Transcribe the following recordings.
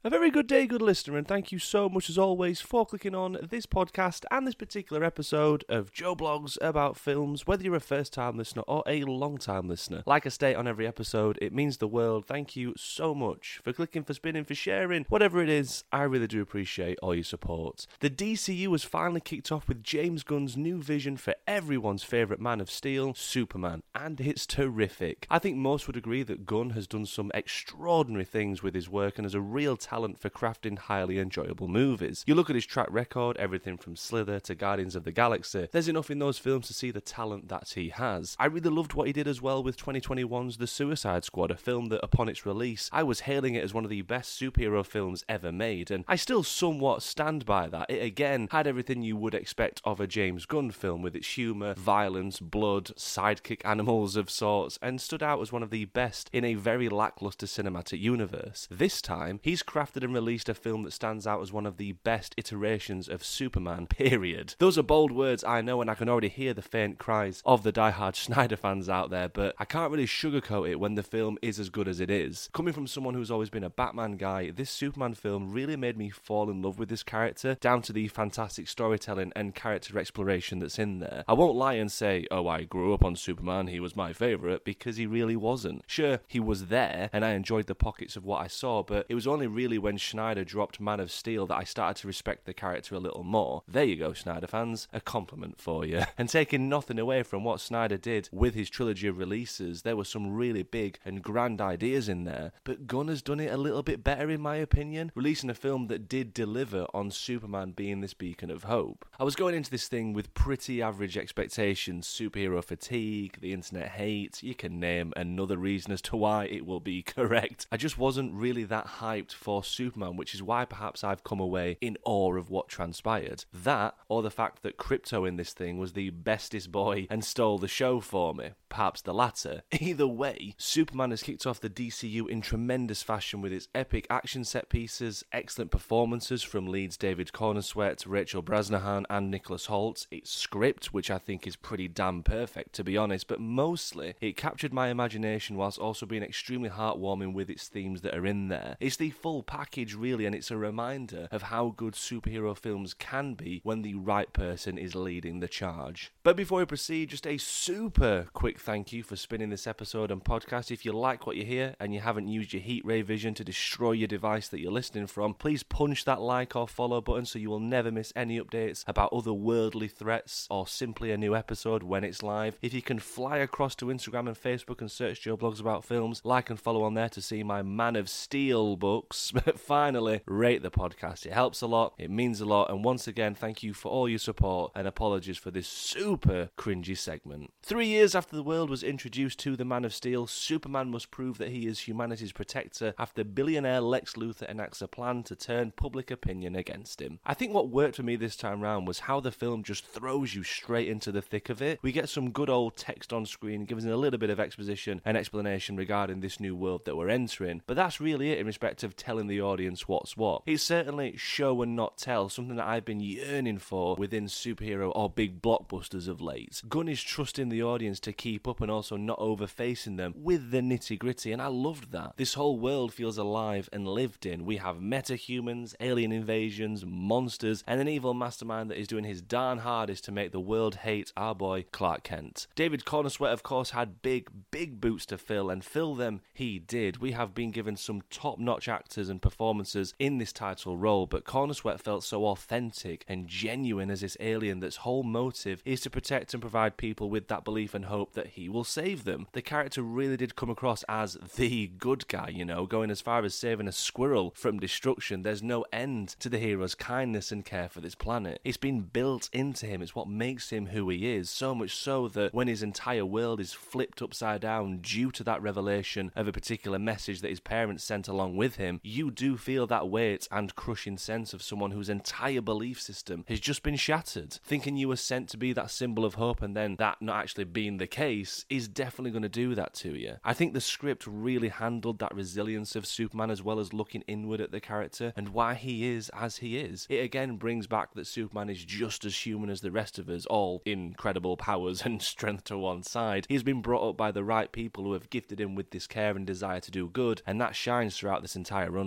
A very good day, good listener, and thank you so much as always for clicking on this podcast and this particular episode of Joe Blogs about films, whether you're a first-time listener or a long-time listener. Like I state on every episode, it means the world. Thank you so much for clicking, for spinning, for sharing, whatever it is. I really do appreciate all your support. The DCU has finally kicked off with James Gunn's new vision for everyone's favourite Man of Steel, Superman, and it's terrific. I think most would agree that Gunn has done some extraordinary things with his work and has a real talent for crafting highly enjoyable movies. You look at his track record, everything from Slither to Guardians of the Galaxy, there's enough in those films to see the talent that he has. I really loved what he did as well with 2021's The Suicide Squad, a film that upon its release, I was hailing it as one of the best superhero films ever made, and I still somewhat stand by that. It again had everything you would expect of a James Gunn film, with its humour, violence, blood, sidekick animals of sorts, and stood out as one of the best in a very lacklustre cinematic universe. This time, he's crafted and released a film that stands out as one of the best iterations of Superman, period. Those are bold words, I know, and I can already hear the faint cries of the diehard Snyder fans out there, but I can't really sugarcoat it when the film is as good as it is. Coming from someone who's always been a Batman guy, this Superman film really made me fall in love with this character, down to the fantastic storytelling and character exploration that's in there. I won't lie and say, oh, I grew up on Superman, he was my favourite, because he really wasn't. Sure, he was there, and I enjoyed the pockets of what I saw, but it was only really when Snyder dropped Man of Steel that I started to respect the character a little more. There you go, Snyder fans, a compliment for you. And taking nothing away from what Snyder did with his trilogy of releases, there were some really big and grand ideas in there, but Gunn has done it a little bit better in my opinion, releasing a film that did deliver on Superman being this beacon of hope. I was going into this thing with pretty average expectations, superhero fatigue, the internet hate, you can name another reason as to why it will be correct. I just wasn't really that hyped for Superman, which is why perhaps I've come away in awe of what transpired. That, or the fact that Krypto in this thing was the bestest boy and stole the show for me. Perhaps the latter. Either way, Superman has kicked off the DCU in tremendous fashion with its epic action set pieces, excellent performances from leads David Corenswet, Rachel Brosnahan and Nicholas Hoult, its script, which I think is pretty damn perfect to be honest, but mostly it captured my imagination whilst also being extremely heartwarming with its themes that are in there. It's the full package really, and it's a reminder of how good superhero films can be when the right person is leading the charge. But before we proceed, just a super quick thank you for spinning this episode and podcast. If you like what you hear and you haven't used your heat ray vision to destroy your device that you're listening from, please punch that like or follow button so you will never miss any updates about otherworldly threats or simply a new episode when it's live. If you can fly across to Instagram and Facebook and search Joe Blogs About Films, like and follow on there to see my Man of Steel books. But finally, rate the podcast. It helps a lot, it means a lot, and once again, thank you for all your support and apologies for this super cringy segment. 3 years after the world was introduced to the Man of Steel, Superman must prove that he is humanity's protector after billionaire Lex Luthor enacts a plan to turn public opinion against him. I think what worked for me this time round was how the film just throws you straight into the thick of it. We get some good old text on screen, giving a little bit of exposition and explanation regarding this new world that we're entering, but that's really it in respect of telling the audience what's what. It's certainly show and not tell, something that I've been yearning for within superhero or big blockbusters of late. Gunn is trusting the audience to keep up and also not overfacing them with the nitty gritty, and I loved that. This whole world feels alive and lived in. We have metahumans, alien invasions, monsters, and an evil mastermind that is doing his darn hardest to make the world hate our boy Clark Kent. David Corenswet, of course, had big boots to fill, and fill them he did. We have been given some top-notch actors and performances in this title role, but Corenswet felt so authentic and genuine as this alien that's whole motive is to protect and provide people with that belief and hope that he will save them. The character really did come across as the good guy, you know, going as far as saving a squirrel from destruction. There's no end to the hero's kindness and care for this planet. It's been built into him. It's what makes him who he is, so much so that when his entire world is flipped upside down due to that revelation of a particular message that his parents sent along with him, you do feel that weight and crushing sense of someone whose entire belief system has just been shattered. Thinking you were sent to be that symbol of hope and then that not actually being the case is definitely going to do that to you. I think the script really handled that resilience of Superman as well as looking inward at the character and why he is as he is. It again brings back that Superman is just as human as the rest of us, all incredible powers and strength to one side. He's been brought up by the right people who have gifted him with this care and desire to do good, and that shines throughout this entire runtime.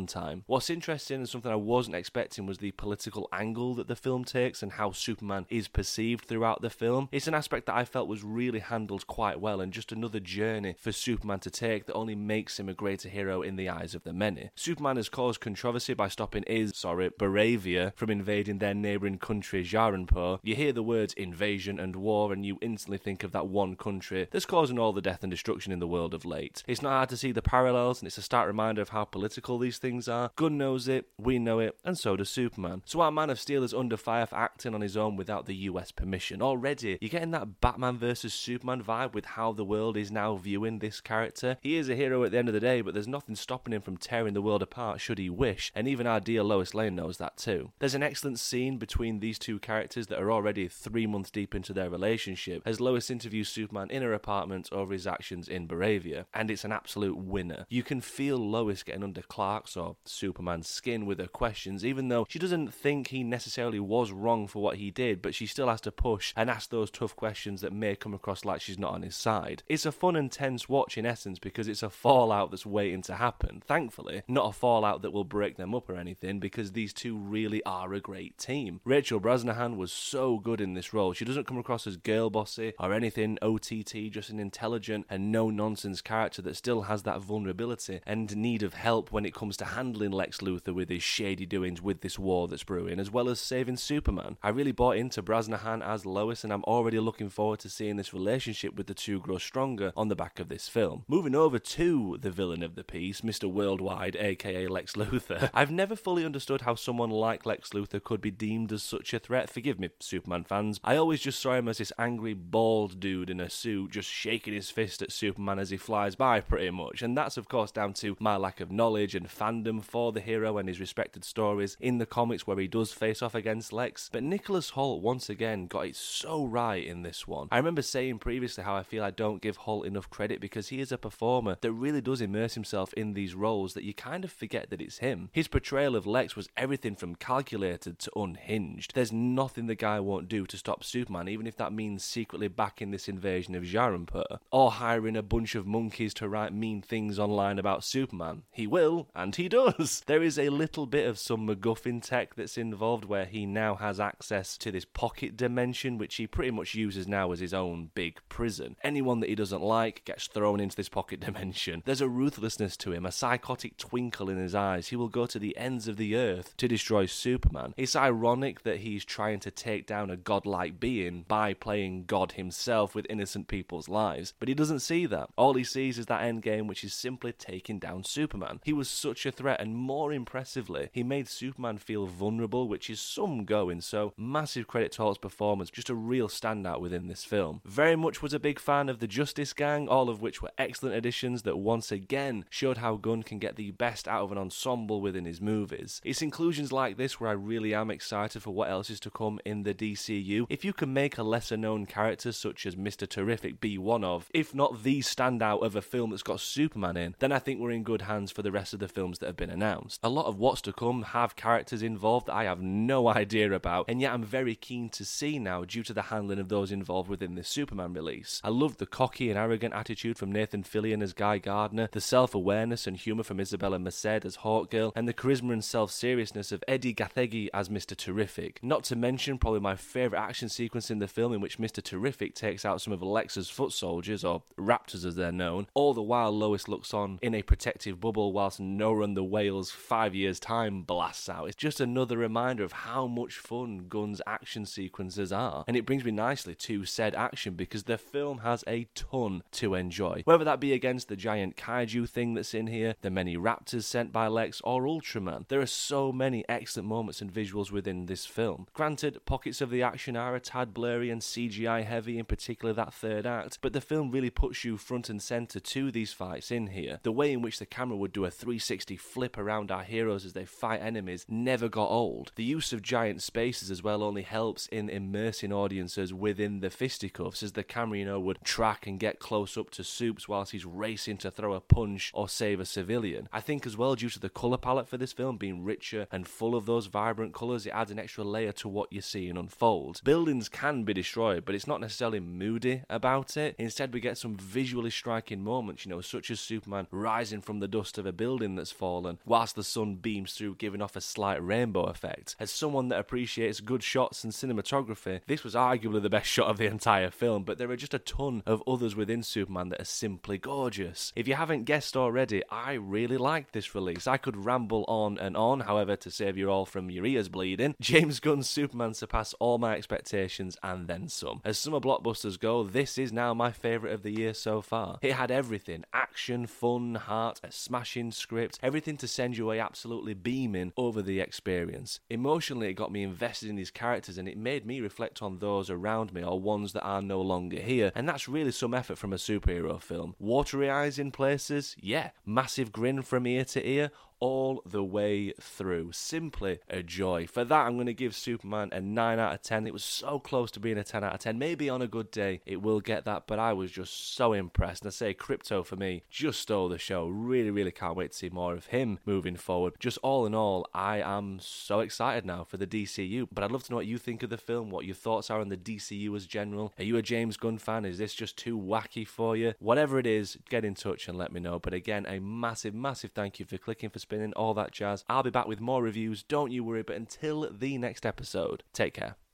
time. What's interesting and something I wasn't expecting was the political angle that the film takes and how Superman is perceived throughout the film. It's an aspect that I felt was really handled quite well, and just another journey for Superman to take that only makes him a greater hero in the eyes of the many. Superman has caused controversy by stopping Baravia from invading their neighbouring country, Jaranpur. You hear the words invasion and war and you instantly think of that one country that's causing all the death and destruction in the world of late. It's not hard to see the parallels, and it's a stark reminder of how political these things are. Gunn knows it, we know it, and so does Superman. So our Man of Steel is under fire for acting on his own without the US permission. Already, you're getting that Batman vs Superman vibe with how the world is now viewing this character. He is a hero at the end of the day, but there's nothing stopping him from tearing the world apart should he wish, and even our dear Lois Lane knows that too. There's an excellent scene between these two characters that are already 3 months deep into their relationship as Lois interviews Superman in her apartment over his actions in Baravia, and it's an absolute winner. You can feel Lois getting under Clark's or Superman's skin with her questions, even though she doesn't think he necessarily was wrong for what he did, but she still has to push and ask those tough questions that may come across like she's not on his side. It's a fun and tense watch in essence because it's a fallout that's waiting to happen. Thankfully, not a fallout that will break them up or anything, because these two really are a great team. Rachel Brosnahan was so good in this role. She doesn't come across as girl bossy or anything OTT, just an intelligent and no-nonsense character that still has that vulnerability and need of help when it comes to handling Lex Luthor with his shady doings with this war that's brewing, as well as saving Superman. I really bought into Brosnahan as Lois, and I'm already looking forward to seeing this relationship with the two grow stronger on the back of this film. Moving over to the villain of the piece, Mr. Worldwide, aka Lex Luthor. I've never fully understood how someone like Lex Luthor could be deemed as such a threat. Forgive me, Superman fans. I always just saw him as this angry, bald dude in a suit just shaking his fist at Superman as he flies by, pretty much. And that's, of course, down to my lack of knowledge and fandom for the hero and his respected stories in the comics where he does face off against Lex. But Nicholas Hoult, once again, got it so right in this one. I remember saying previously how I feel I don't give Hoult enough credit because he is a performer that really does immerse himself in these roles that you kind of forget that it's him. His portrayal of Lex was everything from calculated to unhinged. There's nothing the guy won't do to stop Superman, even if that means secretly backing this invasion of Jaranpur, or hiring a bunch of monkeys to write mean things online about Superman. He will, and he does. There is a little bit of some MacGuffin tech that's involved where he now has access to this pocket dimension, which he pretty much uses now as his own big prison. Anyone that he doesn't like gets thrown into this pocket dimension. There's a ruthlessness to him, a psychotic twinkle in his eyes. He will go to the ends of the earth to destroy Superman. It's ironic that he's trying to take down a godlike being by playing God himself with innocent people's lives, but he doesn't see that. All he sees is that endgame, which is simply taking down Superman. He was such a threat, and more impressively, he made Superman feel vulnerable, which is some going, so massive credit to Holt's performance, just a real standout within this film. Very much was a big fan of the Justice Gang, all of which were excellent additions that once again showed how Gunn can get the best out of an ensemble within his movies. It's inclusions like this where I really am excited for what else is to come in the DCU. If you can make a lesser known character such as Mr. Terrific be one of, if not the standout of a film that's got Superman in, then I think we're in good hands for the rest of the films that have been announced. A lot of what's to come have characters involved that I have no idea about, and yet I'm very keen to see now due to the handling of those involved within this Superman release. I love the cocky and arrogant attitude from Nathan Fillion as Guy Gardner, the self-awareness and humour from Isabella Merced as Hawkgirl, and the charisma and self-seriousness of Eddie Gathegi as Mr. Terrific. Not to mention probably my favourite action sequence in the film, in which Mr. Terrific takes out some of Lex's foot soldiers, or Raptors as they're known, all the while Lois looks on in a protective bubble whilst Noran the Whale's 5 years time blasts out. It's just another reminder of how much fun Gunn's action sequences are, and it brings me nicely to said action because the film has a ton to enjoy. Whether that be against the giant kaiju thing that's in here, the many raptors sent by Lex, or Ultraman, there are so many excellent moments and visuals within this film. Granted, pockets of the action are a tad blurry and CGI heavy, in particular that third act, but the film really puts you front and centre to these fights in here. The way in which the camera would do a 360 flip around our heroes as they fight enemies never got old. The use of giant spaces as well only helps in immersing audiences within the fisticuffs, as the camera, would track and get close up to Supes whilst he's racing to throw a punch or save a civilian. I think as well, due to the colour palette for this film being richer and full of those vibrant colours, it adds an extra layer to what you're seeing unfold. Buildings can be destroyed, but it's not necessarily moody about it. Instead, we get some visually striking moments, such as Superman rising from the dust of a building that's fallen fallen, whilst the sun beams through, giving off a slight rainbow effect. As someone that appreciates good shots and cinematography, this was arguably the best shot of the entire film, but there are just a ton of others within Superman that are simply gorgeous. If you haven't guessed already, I really liked this release. I could ramble on and on, however, to save you all from your ears bleeding, James Gunn's Superman surpassed all my expectations and then some. As summer blockbusters go, this is now my favourite of the year so far. It had everything: action, fun, heart, a smashing script, everything to send you away absolutely beaming over the experience. Emotionally, it got me invested in these characters, and it made me reflect on those around me or ones that are no longer here, and that's really some effort from a superhero film. Watery eyes in places, yeah. Massive grin from ear to ear, all the way through. Simply a joy. For that, I'm going to give Superman a 9 out of 10. It was so close to being a 10 out of 10. Maybe on a good day it will get that, but I was just so impressed. And I say Crypto, for me, just stole the show. Really, really can't wait to see more of him moving forward. Just all in all, I am so excited now for the DCU. But I'd love to know what you think of the film, what your thoughts are on the DCU as general. Are you a James Gunn fan? Is this just too wacky for you? Whatever it is, get in touch and let me know. But again, a massive, massive thank you for clicking, for spinning, all that jazz. I'll be back with more reviews, don't you worry, but until the next episode, take care.